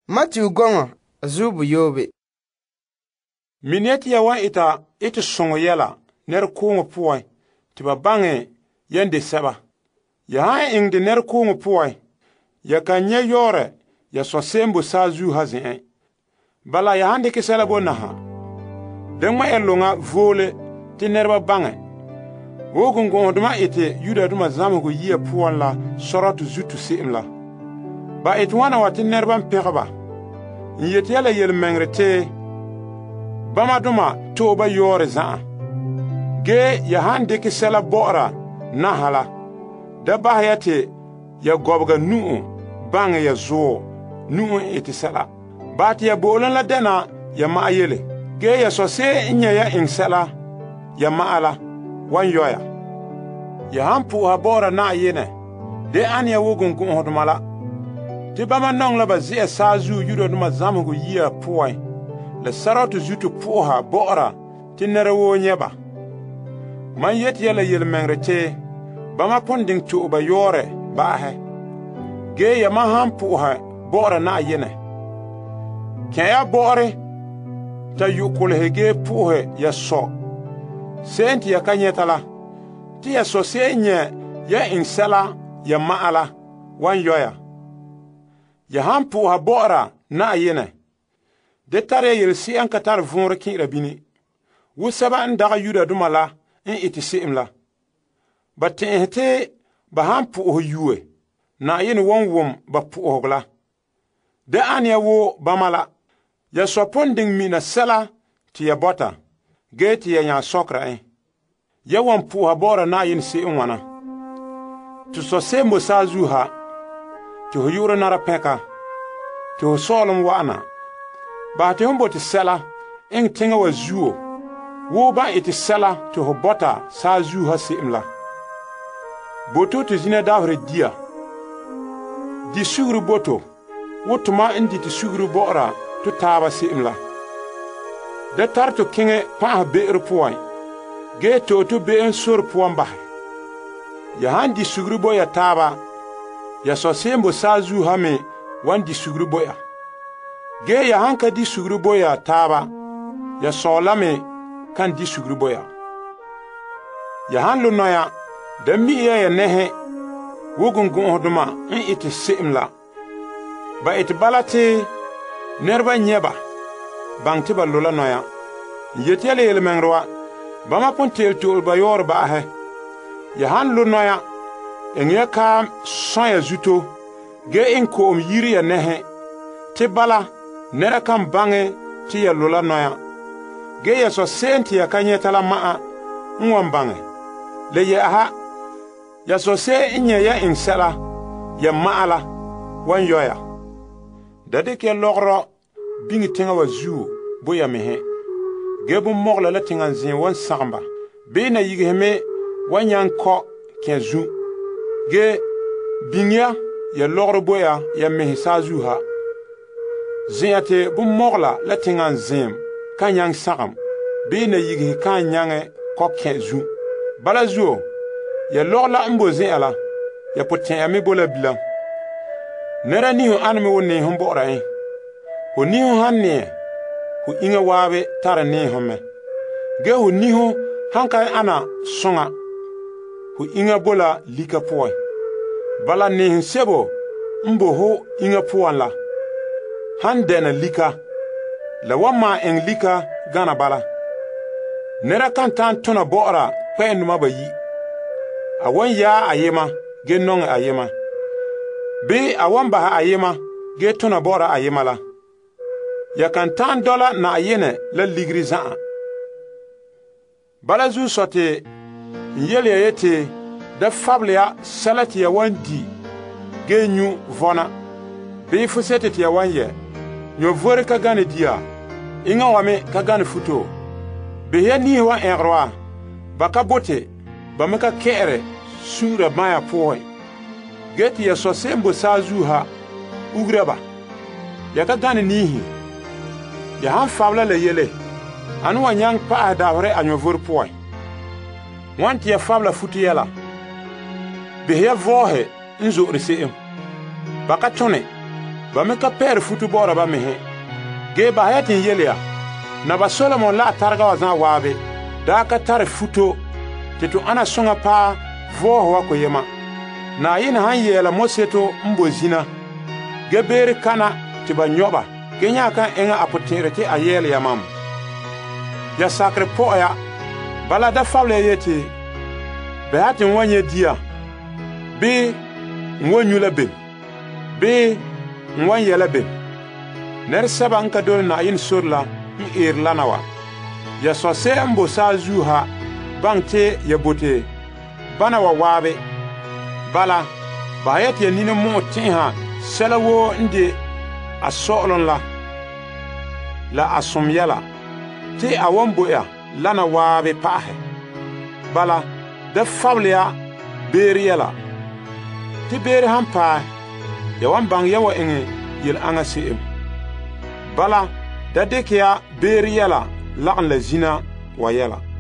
Matthew gonga zubu yobe. Mineti ya wan ita songo yela ner kongo puwai tiba bange yende seba. Ya haan ingde ner kongo puwai ya kanye yore ya so sembo sa zu hazin. Bala ya hande kisela bo naha. Dengma elonga vole ti nerba bange. Wogun duma ite yuda duma zamugo yia puwan la soratu zutu siimla. Ba ite wana wati nerba mpegba. Nyete yala yel mengrete bama duma toba yore zaa. Ge ya hande kisela bora nahala. Da bahayate ya gobga nuu bange ya zoo nuu ite sela. Bati ya bolan la dena ya maayele. Ge ya sose inya ya insela ya maala wan yoya. Ya hampu ha bora na yene. De an ya wogun hodumala. Ti bama nong la ba zia sazu yudo duma zamugo yia puwai. Le saratu zutu puha bora ti nere wo nyeba. Man yet yela yel mengrete bama ponding tu ba yore bahe. Ge ya ma hampu ha bora na yene. Kaya bore ta yukule hege puhe ya so. Senti ya kanyetala. Ti ya so senye ya insela ya maala wan yoya. Ya hampu ha bora na yene. De tare yel si an katar vunre kin rabini. Wusaba ndaga yuda dumala in iti siimla. Ba tenhete ba hampu ho yuwe. Na yene won ba pu hogla. De anya wo bamala. Ya so ponding mina sela ti ya bota. Ge ti ya nya sokra ya wan pu ha bora na yin si wana. Tu so sembo sa zuha. Ti ho yura nara peka. Ti ho solom wana. Ba ti humbo ti sela ing tinga wa zuo. Wo ba iti sela ti ho bota sa zuha si imla. Boto ti zine davre dia. Di sugru boto. Wo tuma indi ti sugru bora tu taba si imla. De tarto kinge pa be'er puwai. Ge to be'en sur puwan bahe. Ya handi sugru boya taba. Ya so sembo sa zuha me wan di sugru boya. Ge ya hanka di sugru boya taba. Ya so lame kan di sugru boya. Ya hanlo noya. Da miya ya nehe. Wogun hoduma in iti siimla. Ba iti balate nerba nyeba. Bang tiba lula noya. Yetele yel mengrwa. Bama pontel tuol ba yor ba he. Ya han lu noya. Enye ka soya zuto. Ge inko yiri ya nehe. Ti bala. Nera kam bange ti ya lula noya. Ge ya so senti ya kanyetala maa. Nwan bange. Le ye aha. Ya so se inye ya insela. Ya maala. Wan yoya. Dade ke logro. Bingi tinga wa zuo boya mehe. Gebu mogla la tinga zin wan samba. Be na yigehme wan yanko ken zu. Ge bingya ya logro boya ya mehe sa zuha. Ziyate bu mogla la tinga zin kan yang sagam. Be na yigehe kan yange ko ken zu. Bala zuo ya logla mbo zin ala. Ya poten ame bola bilan. Nera niho anme wone humbora Hu niho hanne hu inga wawe tara niho me. Ge hu niho hanka ana songa. Hu inga bola lika puwa. Bala nihin sebo mbo hu inga puwa la. Hande na lika. La wama en lika gana bala. Nera kantan tuna bora kwe numa bayi. Awan ya ayema ge nong ayema. Be awan baha ayema ge tuna bora ayema la. Ya kan $10 na ayene la ligri zaa. Bala zu sote yele yete da fablia salati ya wandi genyu vona. Be fusete ti ya wanye. Nyo vore ka gane dia. Inga wame ka gane futo. Be ya ni wa enrwa. Baka bote ba meka kere sura maya poe. Geti ya so sembo sa zuha ugreba. Ya ka gane nihi. Ya han fabla le yele. Anu wanyang pa adavre anyovur puai. Wanti ya fabla futu yela. Be ya vohe nzo risiim. Baka tone ba me ka pɛɛr futu bɔɔra ba mehe gee ba ya tɩ yel yaa naba Solomon la a targa wa zã waabe daa ka tar futo tɩ tɩ ãna sõŋa paa voos wa koyema Naayɩn sãn yɛɛla moseto n bo zĩna ge beere kana tɩ ba yõba ge yã kan ẽngã a pʋ-tẽere tɩ a yɛɛl ya mam ya sakre pɔ'ya bala da fabl ya yetɩ bɩ yaa tɩ n wa yẽ dia bɩ n wa yũ la bem bɩ n wa yɛ la bem ned sɛba n ka dol Naayɩn sor la n eer lana wa ya sõse n bo saa zuu ha bãng tɩ ya bote bãna wa waabe bala ba ya tɩ ya nin mõo tẽesã sɛla woo n de a so'olem la a sõm yɛla tɩ a wan bo ya lana waabe pa'asɛ bala da fabl ya beer yɛla tɩ beer sãn paɛ ya wan bãng ya wa ẽngẽ yel-ãngã se'em bala da dɩk ya beer yɛla lagn la zĩna wa yɛla